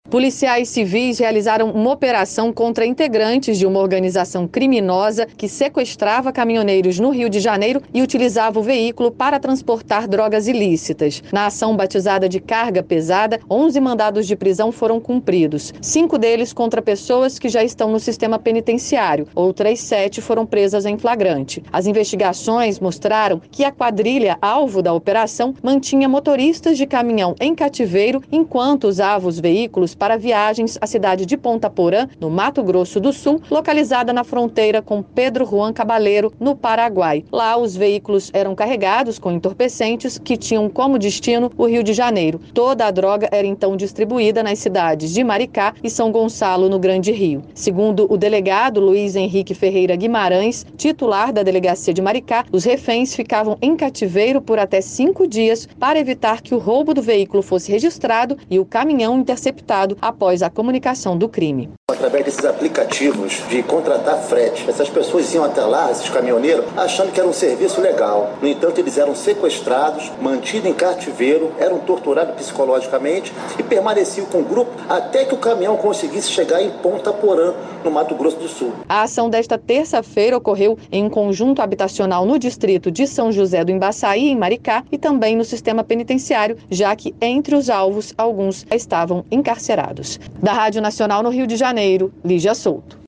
Policiais civis realizaram uma operação contra integrantes de uma organização criminosa que sequestrava caminhoneiros no Rio de Janeiro e utilizava o veículo para transportar drogas ilícitas. Na ação batizada de carga pesada, 11 mandados de prisão foram cumpridos. 5 deles contra pessoas que já estão no sistema penitenciário. Outras 7 foram presas em flagrante. As investigações mostraram que a quadrilha alvo da operação mantinha motoristas de caminhão em cativeiro enquanto usava os veículos para viagens à cidade de Ponta Porã, no Mato Grosso do Sul, localizada na fronteira com Pedro Juan Cabaleiro, no Paraguai. Lá, os veículos eram carregados com entorpecentes que tinham como destino o Rio de Janeiro. Toda a droga era então distribuída nas cidades de Maricá e São Gonçalo, no Grande Rio. Segundo o delegado Luiz Henrique Ferreira Guimarães, titular da delegacia de Maricá, os reféns ficavam em cativeiro por até 5 dias para evitar que o roubo do veículo fosse registrado e o caminhão interceptado após a comunicação do crime. Através desses aplicativos de contratar frete, essas pessoas iam até lá, esses caminhoneiros, achando que era um serviço legal. No entanto, eles eram sequestrados, mantidos em cativeiro, eram torturados psicologicamente e permaneciam com o grupo até que o caminhão conseguisse chegar em Ponta Porã, no Mato Grosso do Sul. A ação desta terça-feira ocorreu em um conjunto habitacional no distrito de São José do Imbaçaí, em Maricá, e também no sistema penitenciário, já que entre os alvos, alguns estavam encarcerados. Da Rádio Nacional no Rio de Janeiro, Lígia Souto.